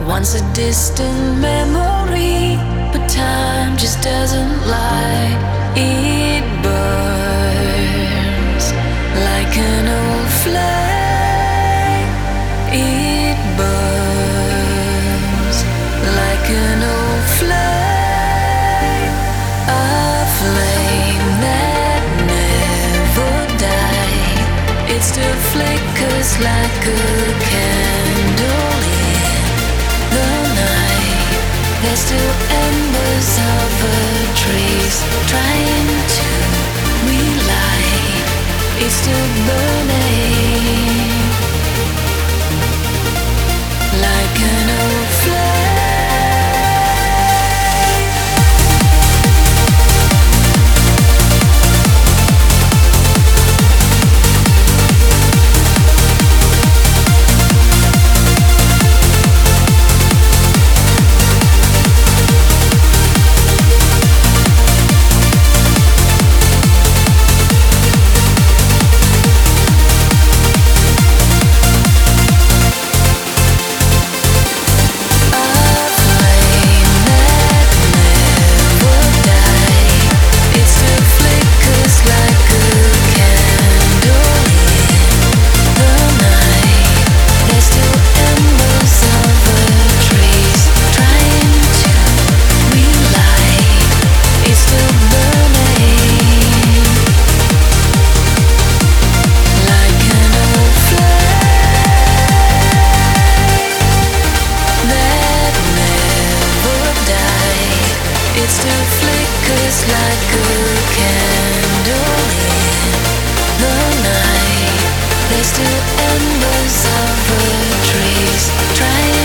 Once a distant memory, but time just doesn't lie. It burns like an old flame. It burns like an old flame. A flame that never died. It still flickers like a candle in the night. There's still embers of a trace trying to relight. It's still burning like an old flame. It still flickers like a candle in the night. There's still embers of a trace trying